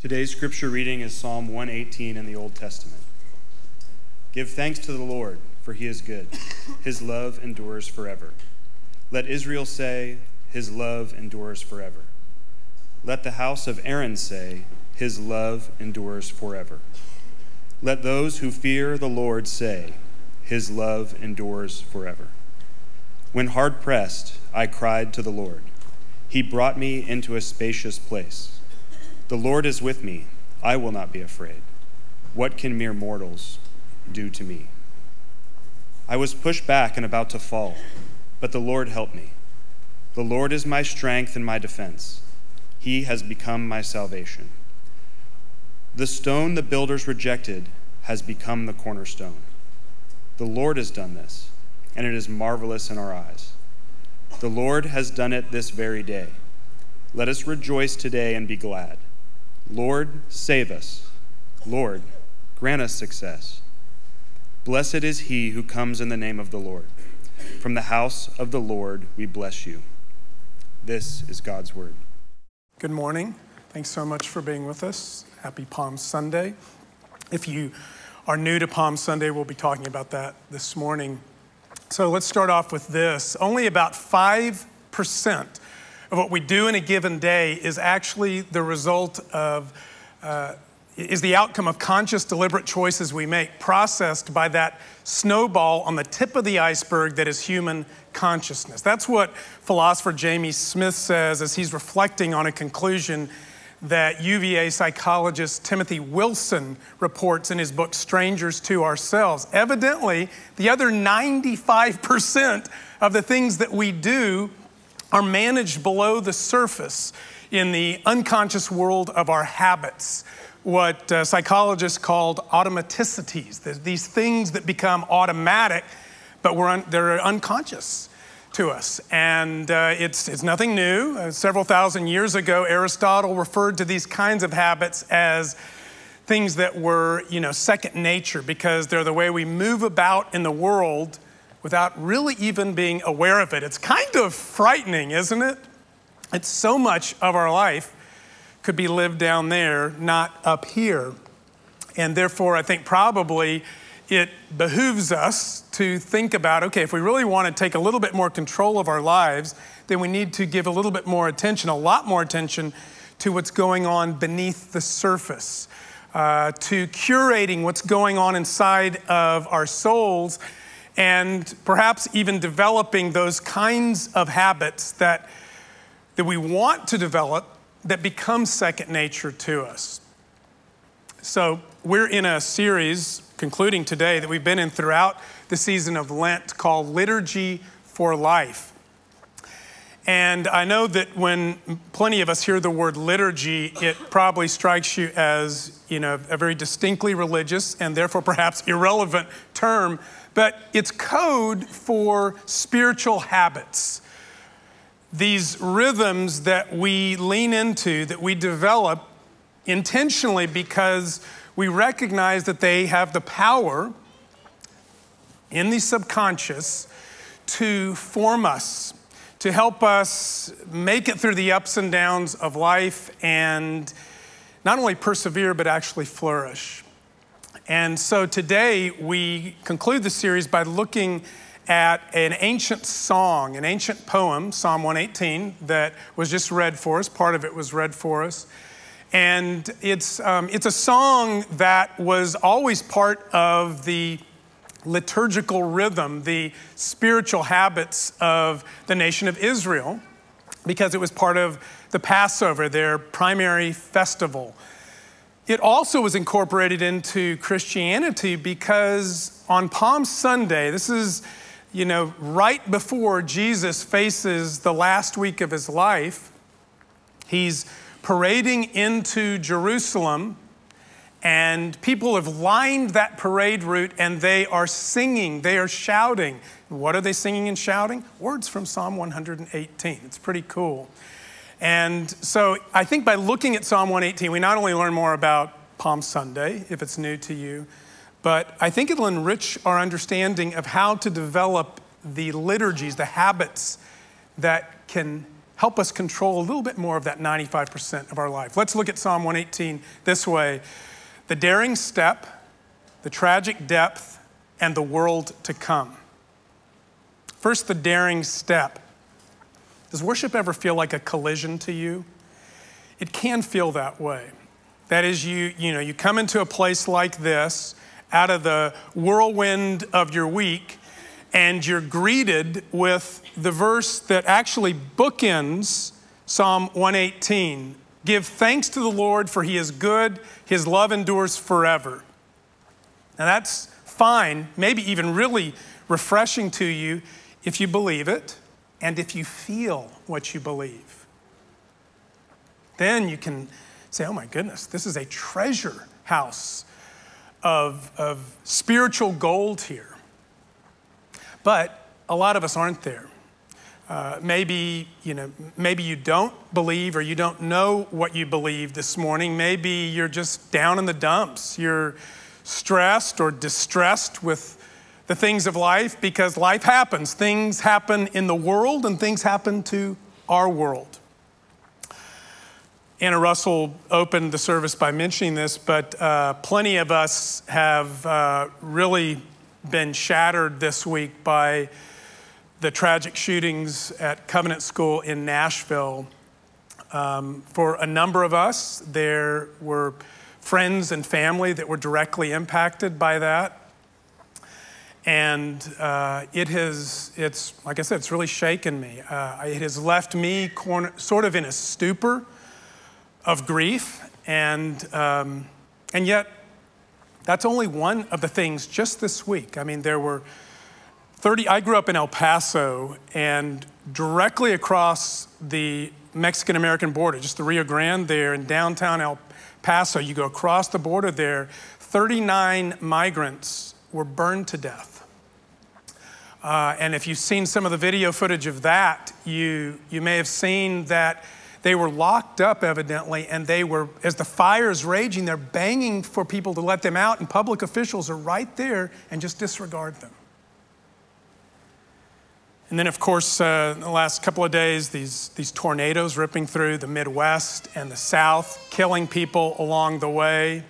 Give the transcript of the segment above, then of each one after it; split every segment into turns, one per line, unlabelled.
Today's scripture reading is Psalm 118 in the Old Testament. Give thanks to the Lord, for he is good. His love endures forever. Let Israel say, his love endures forever. Let the house of Aaron say, his love endures forever. Let those who fear the Lord say, his love endures forever. When hard pressed, I cried to the Lord. He brought me into a spacious place. The Lord is with me. I will not be afraid. What can mere mortals do to me? I was pushed back and about to fall, but the Lord helped me. The Lord is my strength and my defense. He has become my salvation. The stone the builders rejected has become the cornerstone. The Lord has done this, and it is marvelous in our eyes. The Lord has done it this very day. Let us rejoice today and be glad. Lord, save us. Lord, grant us success. Blessed is he who comes in the name of the Lord. From the house of the Lord we bless you. This is God's word.
Good morning. Thanks so much for being with us. Happy Palm Sunday. If you are new to Palm Sunday, we'll be talking about that this morning. So let's start off with this. Only about 5% of what we do in a given day is actually the result of, is the outcome of conscious, deliberate choices we make, processed by that snowball on the tip of the iceberg that is human consciousness. That's what philosopher Jamie Smith says as he's reflecting on a conclusion that UVA psychologist Timothy Wilson reports in his book, Strangers to Ourselves. Evidently, the other 95% of the things that we do are managed below the surface in the unconscious world of our habits, what psychologists called automaticities, these things that become automatic, but they're unconscious to us. And it's nothing new. Several thousand years ago, Aristotle referred to these kinds of habits as things that were, second nature, because they're the way we move about in the world without really even being aware of it. It's kind of frightening, isn't it? It's so much of our life could be lived down there, not up here. And therefore, I think probably it behooves us to think about, okay, if we really want to take a little bit more control of our lives, then we need to give a little bit more attention, a lot more attention to what's going on beneath the surface, to curating what's going on inside of our souls, and perhaps even developing those kinds of habits that we want to develop that become second nature to us. So we're in a series, concluding today, that we've been in throughout the season of Lent called Liturgy for Life. And I know that when plenty of us hear the word liturgy, it probably strikes you as, a very distinctly religious and therefore perhaps irrelevant term, but it's code for spiritual habits. These rhythms that we lean into, that we develop intentionally because we recognize that they have the power in the subconscious to form us, to help us make it through the ups and downs of life and not only persevere, but actually flourish. And so today we conclude the series by looking at an ancient song, an ancient poem, Psalm 118, that was just read for us. Part of it was read for us. And it's a song that was always part of the liturgical rhythm, the spiritual habits of the nation of Israel, because it was part of the Passover, their primary festival. It also was incorporated into Christianity because on Palm Sunday, this is, right before Jesus faces the last week of his life, he's parading into Jerusalem, and people have lined that parade route and they are singing, they are shouting. What are they singing and shouting? Words from Psalm 118. It's pretty cool. And so I think by looking at Psalm 118, we not only learn more about Palm Sunday, if it's new to you, but I think it'll enrich our understanding of how to develop the liturgies, the habits that can help us control a little bit more of that 95% of our life. Let's look at Psalm 118 this way: the daring step, the tragic depth, and the world to come. First, the daring step. Does worship ever feel like a collision to you? It can feel that way. That is, you come into a place like this out of the whirlwind of your week, and you're greeted with the verse that actually bookends Psalm 118. Give thanks to the Lord, for he is good, his love endures forever. Now that's fine, maybe even really refreshing to you if you believe it and if you feel what you believe. Then you can say, oh my goodness, this is a treasure house of spiritual gold here. But a lot of us aren't there. Maybe you don't believe, or you don't know what you believe this morning. Maybe you're just down in the dumps. You're stressed or distressed with the things of life, because life happens. Things happen in the world, and things happen to our world. Anna Russell opened the service by mentioning this, but plenty of us have really been shattered this week by the tragic shootings at Covenant School in Nashville. For a number of us, there were friends and family that were directly impacted by that. And it's like I said, it's really shaken me. It has left me sort of in a stupor of grief, and yet that's only one of the things just this week. I mean, there were I grew up in El Paso, and directly across the Mexican-American border, just the Rio Grande there in downtown El Paso, you go across the border there, 39 migrants were burned to death. And if you've seen some of the video footage of that, you may have seen that they were locked up, evidently, and they were, as the fire is raging, they're banging for people to let them out, and public officials are right there and just disregard them. And then, of course, in the last couple of days, these tornadoes ripping through the Midwest and the South, killing people along the way.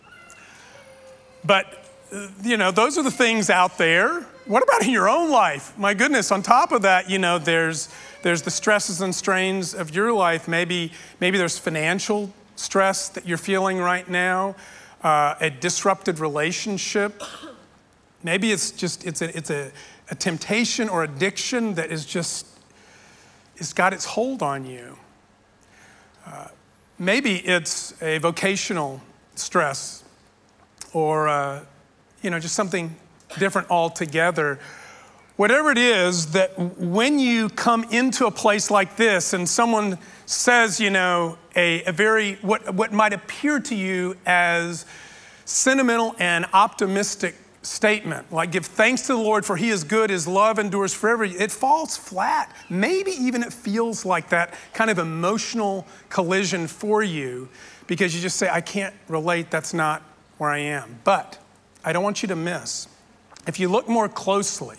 But, those are the things out there. What about in your own life? My goodness, on top of that, there's the stresses and strains of your life. Maybe there's financial stress that you're feeling right now, a disrupted relationship. Maybe it's a temptation or addiction that it's got its hold on you. Maybe it's a vocational stress, or just something different altogether. Whatever it is, that when you come into a place like this and someone says, a very, what might appear to you as sentimental and optimistic statement, like give thanks to the Lord for he is good, his love endures forever, it falls flat. Maybe even it feels like that kind of emotional collision for you, because you just say, I can't relate, that's not where I am. But I don't want you to miss, if you look more closely,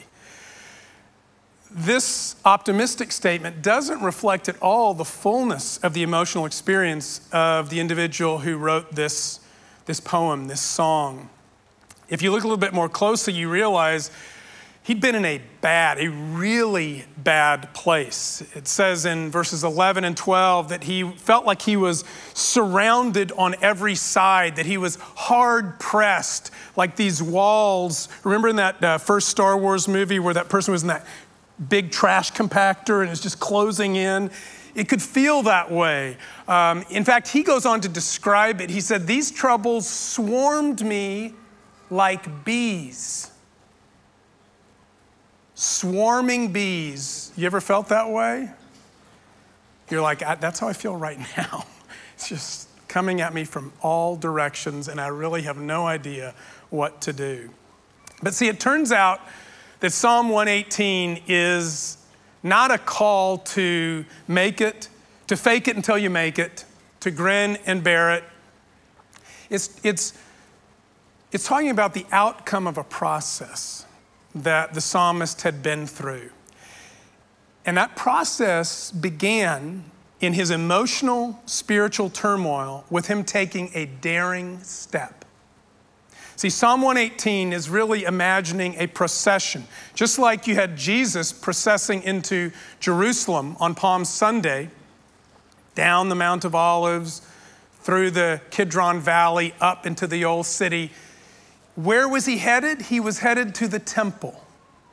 this optimistic statement doesn't reflect at all the fullness of the emotional experience of the individual who wrote this poem, this song. If you look a little bit more closely, you realize he'd been in a really bad place. It says in verses 11 and 12 that he felt like he was surrounded on every side, that he was hard pressed, like these walls. Remember in that first Star Wars movie where that person was in that big trash compactor and is just closing in? It could feel that way. In fact, he goes on to describe it. He said, these troubles swarmed me like bees. Swarming bees. You ever felt that way? You're like, that's how I feel right now. It's just coming at me from all directions, and I really have no idea what to do. But see, it turns out that Psalm 118 is not a call to make it, to fake it until you make it, to grin and bear it. It's talking about the outcome of a process that the psalmist had been through. And that process began in his emotional, spiritual turmoil with him taking a daring step. See, Psalm 118 is really imagining a procession. Just like you had Jesus processing into Jerusalem on Palm Sunday, down the Mount of Olives, through the Kidron Valley, up into the old city. Where was he headed? He was headed to the temple.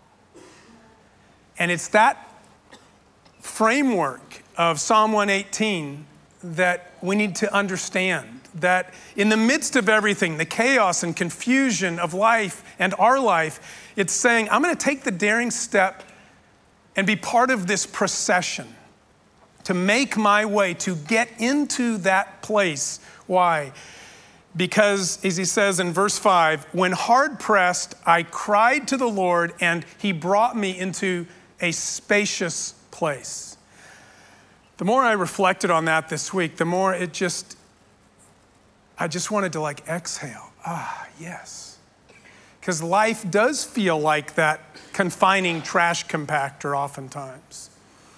And it's that framework of Psalm 118 that we need to understand, that in the midst of everything, the chaos and confusion of life and our life, it's saying, I'm going to take the daring step and be part of this procession, to make my way, to get into that place. Why? Because, as he says in verse 5, when hard pressed, I cried to the Lord, and he brought me into a spacious place. The more I reflected on that this week, the more I just wanted to exhale. Yes. Because life does feel like that confining trash compactor oftentimes.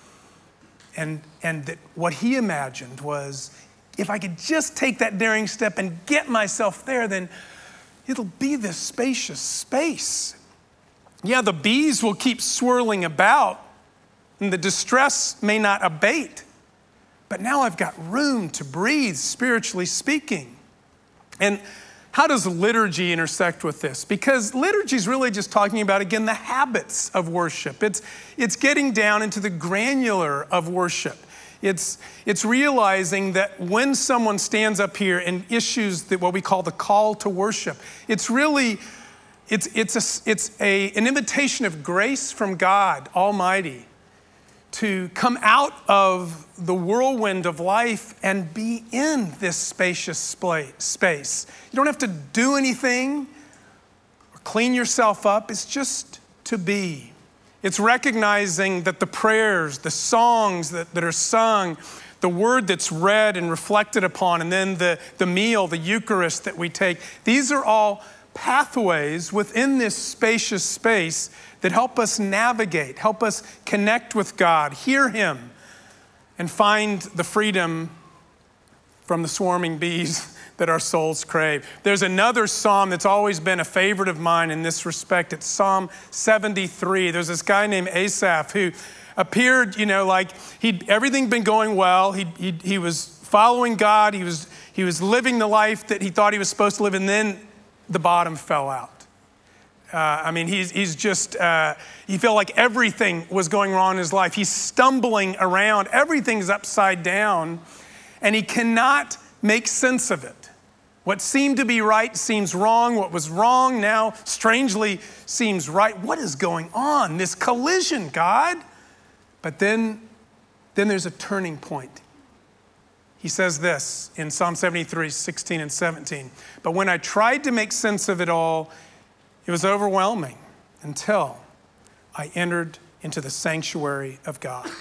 And that what he imagined was, if I could just take that daring step and get myself there, then it'll be this spacious space. Yeah, the bees will keep swirling about, and the distress may not abate. But now I've got room to breathe, spiritually speaking. And how does liturgy intersect with this? Because liturgy is really just talking about, again, the habits of worship. It's getting down into the granular of worship. It's realizing that when someone stands up here and issues what we call the call to worship, it's really, it's an invitation of grace from God Almighty to come out of the whirlwind of life and be in this spacious space. You don't have to do anything or clean yourself up. It's just to be. It's recognizing that the prayers, the songs that are sung, the word that's read and reflected upon, and then the meal, the Eucharist that we take, these are all pathways within this spacious space that help us navigate, help us connect with God, hear him, and find the freedom from the swarming bees that our souls crave. There's another psalm that's always been a favorite of mine in this respect. It's Psalm 73. There's this guy named Asaph who appeared, like everything been going well. He was following God. He was living the life that he thought he was supposed to live, and then the bottom fell out. He's just, he felt like everything was going wrong in his life. He's stumbling around. Everything's upside down, and he cannot make sense of it. What seemed to be right seems wrong. What was wrong now, strangely, seems right. What is going on? This collision, God. But then there's a turning point. He says this in Psalm 73, 16 and 17. But when I tried to make sense of it all, it was overwhelming until I entered into the sanctuary of God.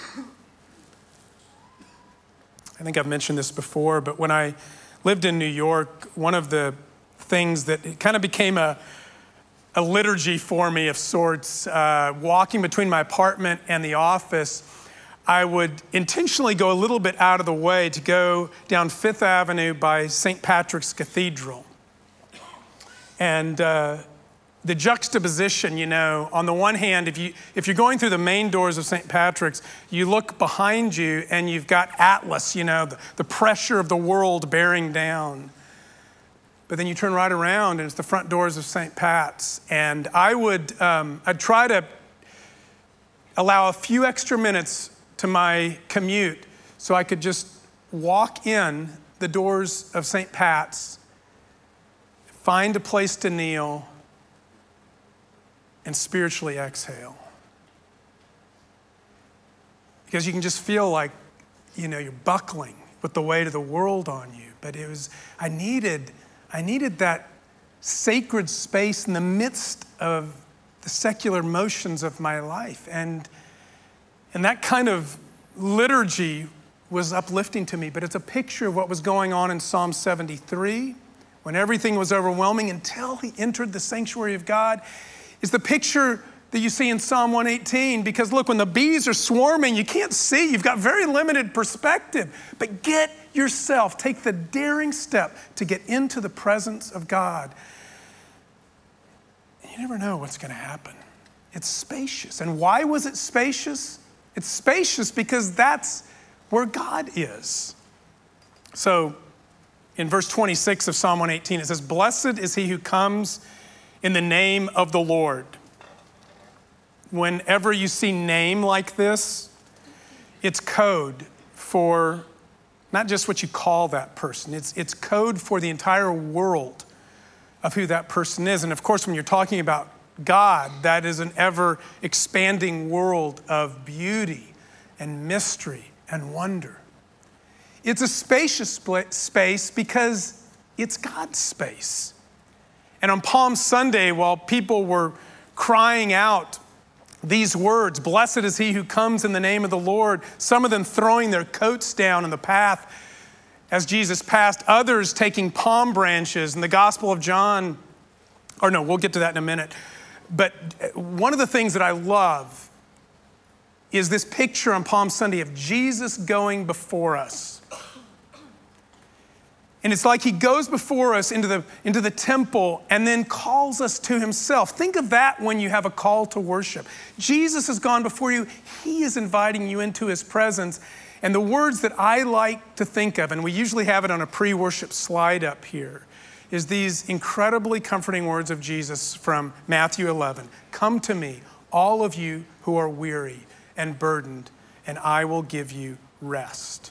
I think I've mentioned this before, but when I lived in New York, one of the things that it kind of became a liturgy for me of sorts, walking between my apartment and the office, I would intentionally go a little bit out of the way to go down Fifth Avenue by St. Patrick's Cathedral. And the juxtaposition, on the one hand, if you're going through the main doors of St. Patrick's, you look behind you and you've got Atlas, the pressure of the world bearing down. But then you turn right around and it's the front doors of St. Pat's. And I'd try to allow a few extra minutes to my commute so I could just walk in the doors of St. Pat's, find a place to kneel, and spiritually exhale. Because you can just feel like, you're buckling with the weight of the world on you. But I needed that sacred space in the midst of the secular motions of my life. And that kind of liturgy was uplifting to me, but it's a picture of what was going on in Psalm 73, when everything was overwhelming until he entered the sanctuary of God. Is the picture that you see in Psalm 118, because look, when the bees are swarming, you can't see. You've got very limited perspective. But take the daring step to get into the presence of God. You never know what's going to happen. It's spacious. And why was it spacious? It's spacious because that's where God is. So in verse 26 of Psalm 118, it says, "Blessed is he who comes in the name of the Lord." Whenever you see name like this, it's code for not just what you call that person. It's code for the entire world of who that person is. And of course, when you're talking about God, that is an ever-expanding world of beauty and mystery and wonder. It's a spacious space because it's God's space. And on Palm Sunday, while people were crying out these words, "Blessed is he who comes in the name of the Lord," some of them throwing their coats down in the path as Jesus passed, others taking palm branches. In the Gospel of John, we'll get to that in a minute. But one of the things that I love is this picture on Palm Sunday of Jesus going before us. And it's like he goes before us into the temple and then calls us to himself. Think of that when you have a call to worship. Jesus has gone before you. He is inviting you into his presence. And the words that I like to think of, and we usually have it on a pre-worship slide up here, is these incredibly comforting words of Jesus from Matthew 11. "Come to me, all of you who are weary and burdened, and I will give you rest."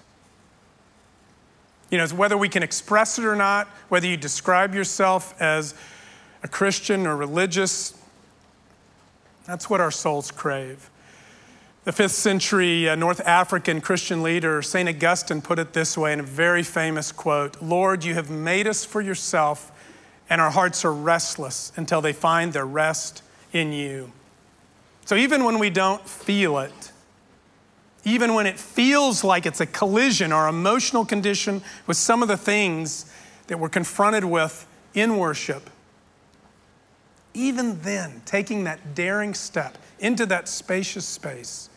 Whether we can express it or not, whether you describe yourself as a Christian or religious, that's what our souls crave. The 5th century North African Christian leader, St. Augustine, put it this way in a very famous quote: "Lord, you have made us for yourself, and our hearts are restless until they find their rest in you." So even when we don't feel it, even when it feels like it's a collision, our emotional condition with some of the things that we're confronted with in worship, even then, taking that daring step into that spacious space,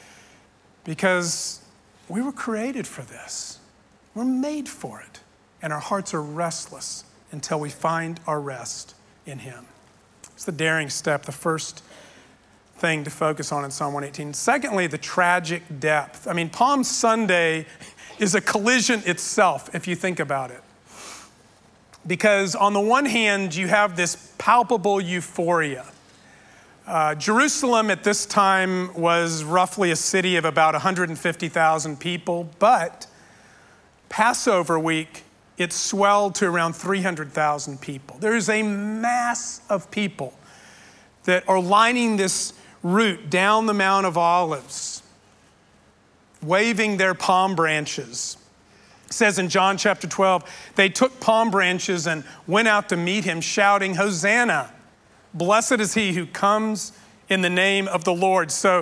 because we were created for this. We're made for it. And our hearts are restless until we find our rest in him. It's the daring step, the first thing to focus on in Psalm 118. Secondly, the tragic depth. Palm Sunday is a collision itself, if you think about it. Because on the one hand, you have this palpable euphoria. Jerusalem at this time was roughly a city of about 150,000 people, but Passover week, it swelled to around 300,000 people. There is a mass of people that are lining this route down the Mount of Olives, waving their palm branches. It says in John chapter 12, they took palm branches and went out to meet him, shouting, "Hosanna! Blessed is he who comes in the name of the Lord." So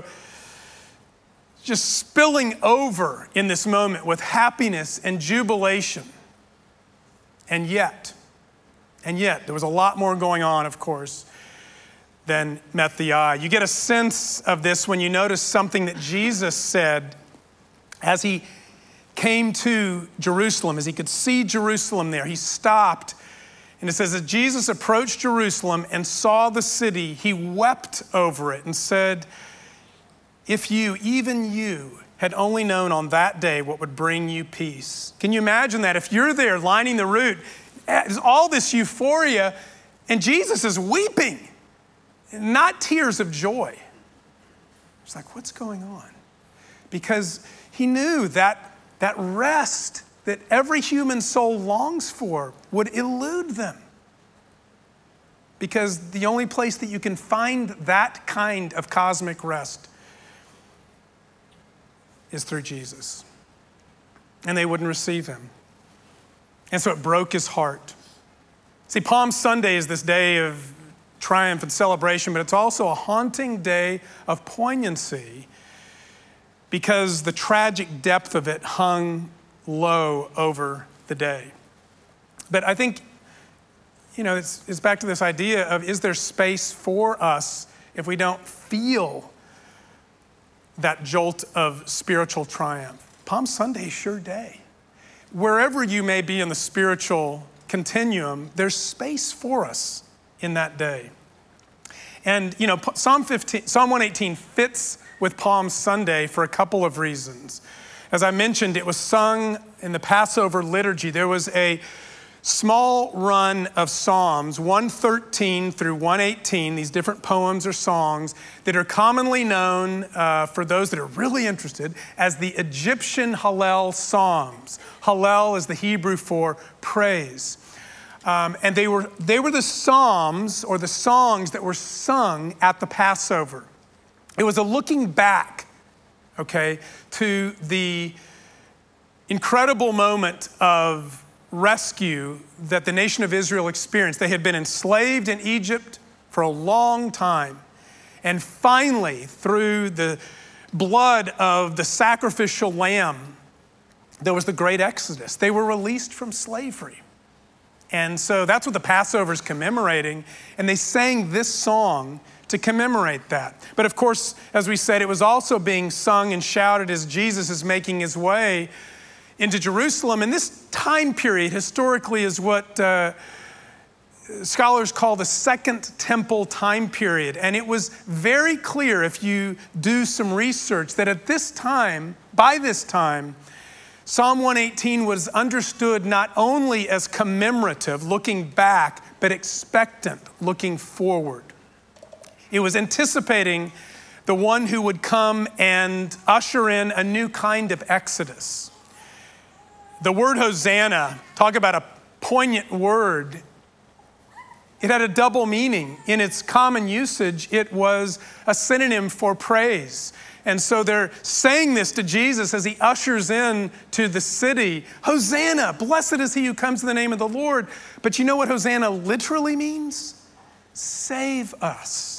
just spilling over in this moment with happiness and jubilation. And yet, there was a lot more going on, of course, than met the eye. You get a sense of this when you notice something that Jesus said as he came to Jerusalem, as he could see Jerusalem there. He stopped, and it says that Jesus approached Jerusalem and saw the city. He wept over it and said, "If you, even you, had only known on that day what would bring you peace." Can you imagine that? If you're there lining the route, there's all this euphoria, and Jesus is weeping. Not tears of joy. It's like, what's going on? Because he knew that rest that every human soul longs for would elude them. Because the only place that you can find that kind of cosmic rest is through Jesus. And they wouldn't receive him. And so it broke his heart. See, Palm Sunday is this day of triumph and celebration, but it's also a haunting day of poignancy because the tragic depth of it hung low over the day. But I think, it's back to this idea of, is there space for us if we don't feel that jolt of spiritual triumph. Palm Sunday is your day. Wherever you may be in the spiritual continuum, there's space for us in that day. And Psalm 118 fits with Palm Sunday for a couple of reasons. As I mentioned, it was sung in the Passover liturgy. There was a small run of Psalms, 113 through 118, these different poems or songs that are commonly known, for those that are really interested, as the Egyptian Hallel Psalms. Hallel is the Hebrew for praise. And they were the psalms or the songs that were sung at the Passover. It was a looking back, to the incredible moment of rescue that the nation of Israel experienced. They had been enslaved in Egypt for a long time. And finally, through the blood of the sacrificial lamb, there was the great Exodus. They were released from slavery. And so that's what the Passover is commemorating. And they sang this song to commemorate that. But of course, as we said, it was also being sung and shouted as Jesus is making his way into Jerusalem. And this time period historically is what scholars call the Second Temple time period. And it was very clear, if you do some research, that by this time, Psalm 118 was understood not only as commemorative, looking back, but expectant, looking forward. It was anticipating the one who would come and usher in a new kind of exodus. The word Hosanna, talk about a poignant word. It had a double meaning. In its common usage, it was a synonym for praise. And so they're saying this to Jesus as he ushers in to the city. Hosanna, blessed is he who comes in the name of the Lord. But you know what Hosanna literally means? Save us.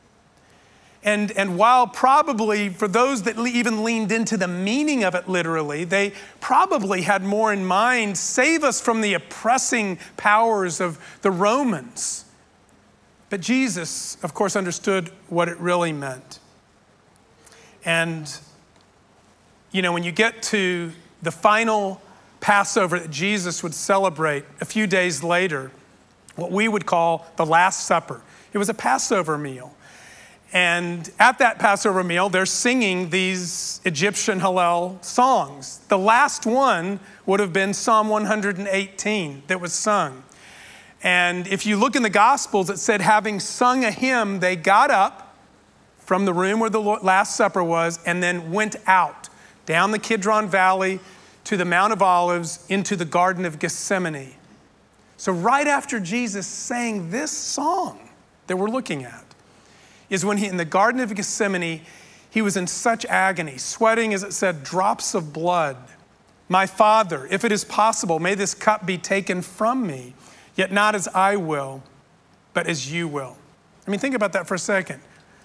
And while probably for those that even leaned into the meaning of it literally, they probably had more in mind, save us from the oppressing powers of the Romans. But Jesus, of course, understood what it really meant. And, when you get to the final Passover that Jesus would celebrate a few days later, what we would call the Last Supper, it was a Passover meal. And at that Passover meal, they're singing these Egyptian Hallel songs. The last one would have been Psalm 118 that was sung. And if you look in the Gospels, it said, having sung a hymn, they got up from the room where the Last Supper was and then went out down the Kidron Valley to the Mount of Olives into the Garden of Gethsemane. So right after Jesus sang this song that we're looking at, is when in the Garden of Gethsemane, he was in such agony, sweating, as it said, drops of blood. My Father, if it is possible, may this cup be taken from me, yet not as I will, but as you will. Think about that for a second.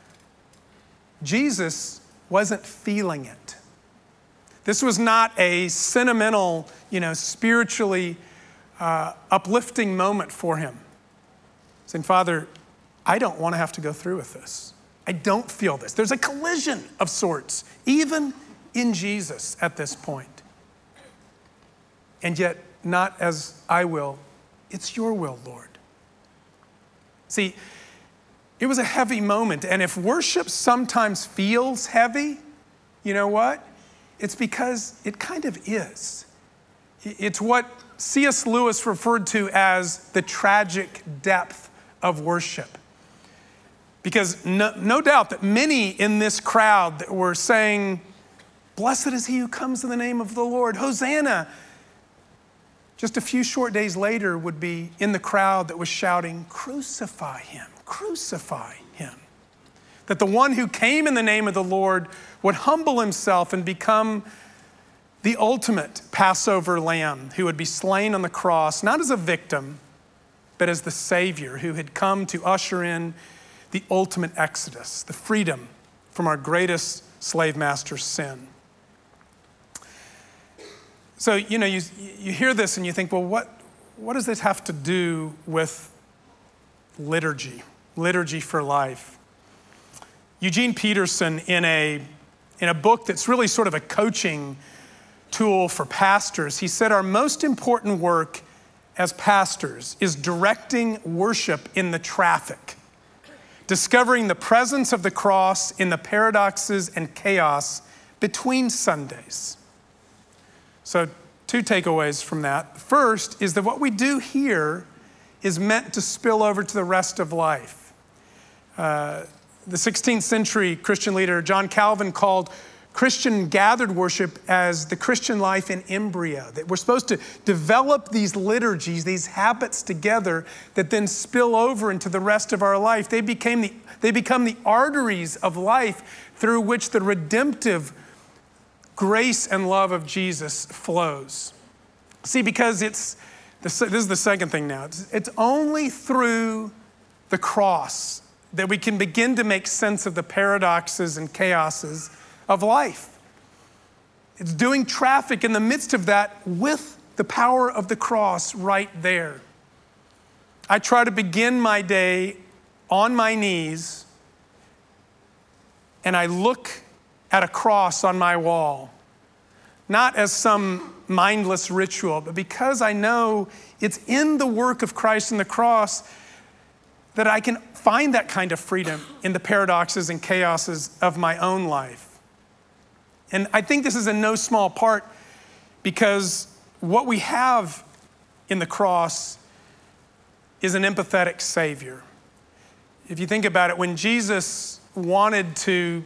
Jesus wasn't feeling it. This was not a sentimental, spiritually uplifting moment for him. Saying, Father, I don't want to have to go through with this. I don't feel this. There's a collision of sorts, even in Jesus at this point. And yet, not as I will, it's your will, Lord. See, it was a heavy moment. And if worship sometimes feels heavy, you know what? It's because it kind of is. It's what C.S. Lewis referred to as the tragic depth of worship. Because no doubt that many in this crowd that were saying, blessed is he who comes in the name of the Lord, Hosanna, just a few short days later would be in the crowd that was shouting, crucify him, crucify him. That the one who came in the name of the Lord would humble himself and become the ultimate Passover lamb who would be slain on the cross, not as a victim, but as the Savior who had come to usher in the ultimate exodus, the freedom from our greatest slave master's sin. So, you hear this and you think, well, what does this have to do with liturgy for life? Eugene Peterson, in a book that's really sort of a coaching tool for pastors, he said, our most important work as pastors is directing worship in the traffic, discovering the presence of the cross in the paradoxes and chaos between Sundays. So 2 takeaways from that. First is that what we do here is meant to spill over to the rest of life. The 16th century Christian leader John Calvin called Christian gathered worship as the Christian life in embryo, that we're supposed to develop these liturgies, these habits together that then spill over into the rest of our life. They become the arteries of life through which the redemptive grace and love of Jesus flows. See, because this is the second thing now. It's only through the cross that we can begin to make sense of the paradoxes and chaoses of life. It's doing traffic in the midst of that with the power of the cross right there. I try to begin my day on my knees, and I look at a cross on my wall, not as some mindless ritual, but because I know it's in the work of Christ and the cross that I can find that kind of freedom in the paradoxes and chaoses of my own life. And I think this is in no small part because what we have in the cross is an empathetic Savior. If you think about it, when Jesus wanted to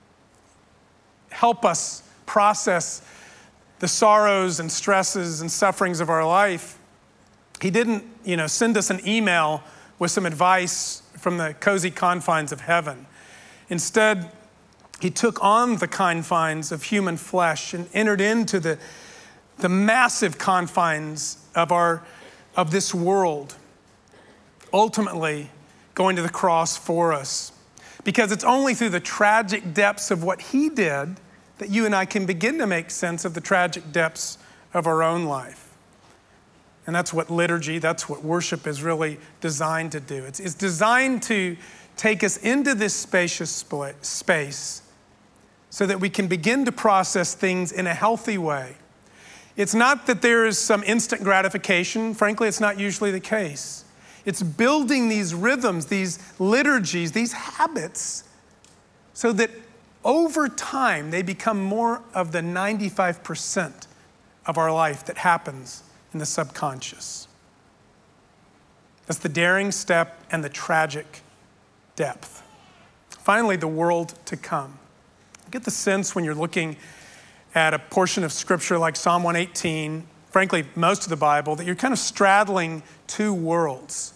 help us process the sorrows and stresses and sufferings of our life, he didn't, send us an email with some advice from the cozy confines of heaven. Instead, he took on the confines of human flesh and entered into the massive confines of this world, ultimately going to the cross for us. Because it's only through the tragic depths of what he did that you and I can begin to make sense of the tragic depths of our own life. And that's what liturgy, that's what worship is really designed to do. It's designed to take us into this spacious space so that we can begin to process things in a healthy way. It's not that there is some instant gratification. Frankly, it's not usually the case. It's building these rhythms, these liturgies, these habits, so that over time they become more of the 95% of our life that happens in the subconscious. That's the daring step and the tragic depth. Finally, the world to come. You get the sense when you're looking at a portion of scripture like Psalm 118, frankly, most of the Bible, that you're kind of straddling two worlds.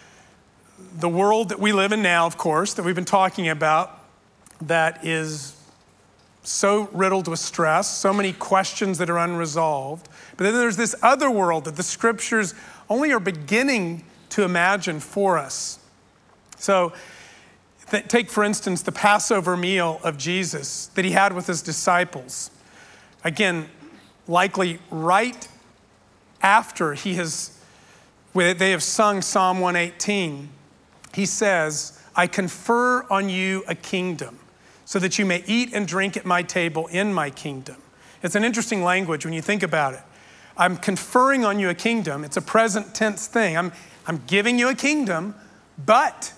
The world that we live in now, of course, that we've been talking about, that is so riddled with stress, so many questions that are unresolved. But then there's this other world that the scriptures only are beginning to imagine for us. So take, for instance, the Passover meal of Jesus that he had with his disciples. Again, likely right after they have sung Psalm 118, he says, I confer on you a kingdom so that you may eat and drink at my table in my kingdom. It's an interesting language when you think about it. I'm conferring on you a kingdom. It's a present tense thing. I'm giving you a kingdom, but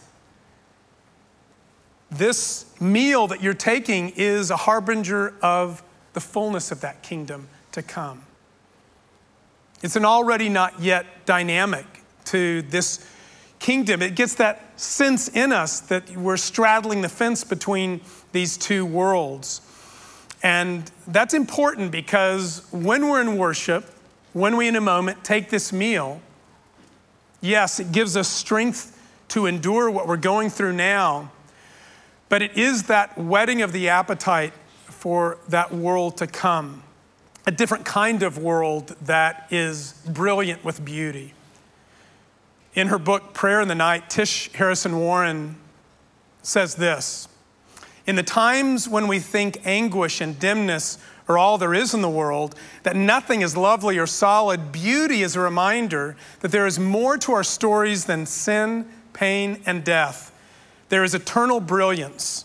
this meal that you're taking is a harbinger of the fullness of that kingdom to come. It's an already not yet dynamic to this kingdom. It gets that sense in us that we're straddling the fence between these two worlds. And that's important because when we're in worship, when we in a moment take this meal, yes, it gives us strength to endure what we're going through now, but it is that whetting of the appetite for that world to come, a different kind of world that is brilliant with beauty. In her book, Prayer in the Night, Tish Harrison Warren says this: in the times when we think anguish and dimness are all there is in the world, that nothing is lovely or solid, beauty is a reminder that there is more to our stories than sin, pain, and death. There is eternal brilliance.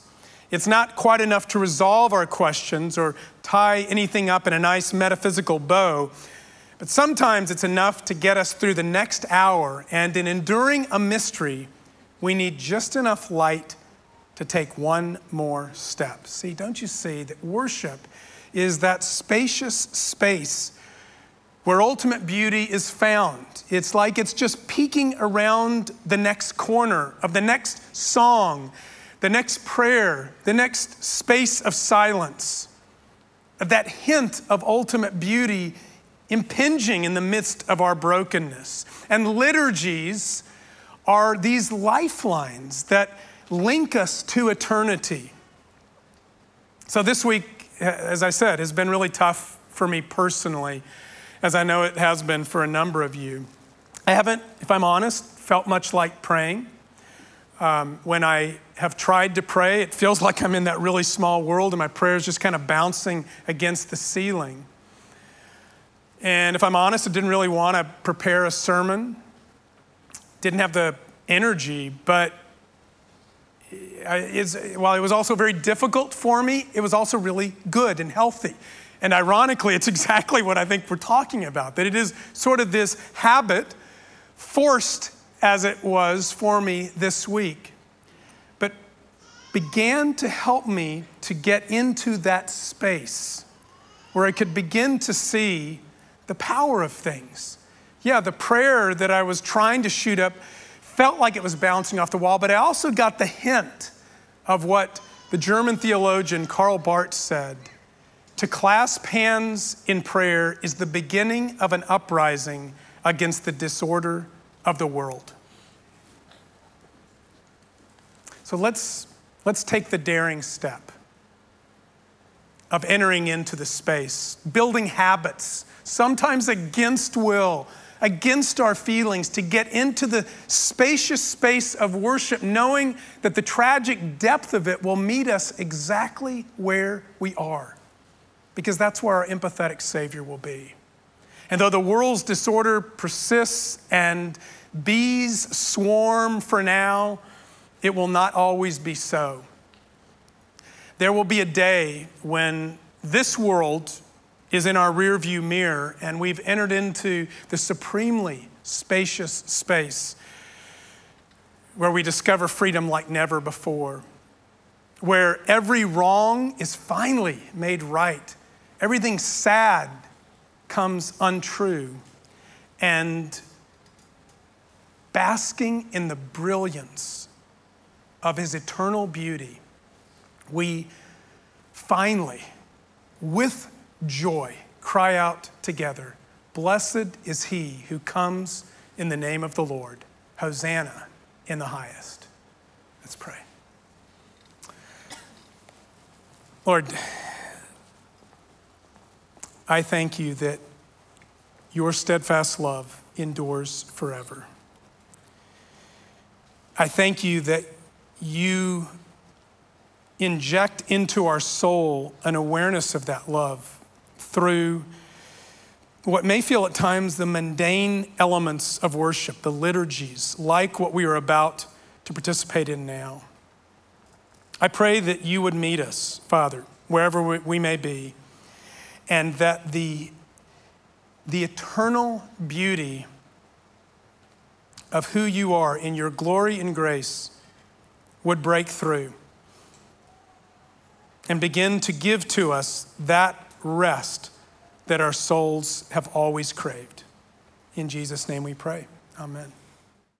It's not quite enough to resolve our questions or tie anything up in a nice metaphysical bow, but sometimes it's enough to get us through the next hour. And in enduring a mystery, we need just enough light to take one more step. See, don't you see that worship is that spacious space where ultimate beauty is found? It's like it's just peeking around the next corner of the next song, the next prayer, the next space of silence, that hint of ultimate beauty impinging in the midst of our brokenness. And liturgies are these lifelines that link us to eternity. So this week, as I said, has been really tough for me personally, as I know it has been for a number of you. I haven't, if I'm honest, felt much like praying. When I have tried to pray, it feels like I'm in that really small world and my prayer is just kind of bouncing against the ceiling. And if I'm honest, I didn't really want to prepare a sermon. Didn't have the energy, but while it was also very difficult for me, it was also really good and healthy. And ironically, it's exactly what I think we're talking about, that it is sort of this habit, forced as it was for me this week, but began to help me to get into that space where I could begin to see the power of things. Yeah, the prayer that I was trying to shoot up felt like it was bouncing off the wall, but I also got the hint of what the German theologian Karl Barth said. To clasp hands in prayer is the beginning of an uprising against the disorder of the world. So let's take the daring step of entering into the space, building habits, sometimes against will, against our feelings, to get into the spacious space of worship, knowing that the tragic depth of it will meet us exactly where we are, because that's where our empathetic Savior will be. And though the world's disorder persists and bees swarm for now, it will not always be so. There will be a day when this world is in our rearview mirror and we've entered into the supremely spacious space where we discover freedom like never before, where every wrong is finally made right, everything sad comes untrue, and basking in the brilliance of his eternal beauty, we finally, with joy, cry out together, "Blessed is he who comes in the name of the Lord. Hosanna in the highest." Let's pray. Lord, I thank you that your steadfast love endures forever. I thank you that you inject into our soul an awareness of that love through what may feel at times the mundane elements of worship, the liturgies, like what we are about to participate in now. I pray that you would meet us, Father, wherever we may be, and that the eternal beauty of who you are in your glory and grace would break through and begin to give to us that rest that our souls have always craved. In Jesus' name we pray. Amen.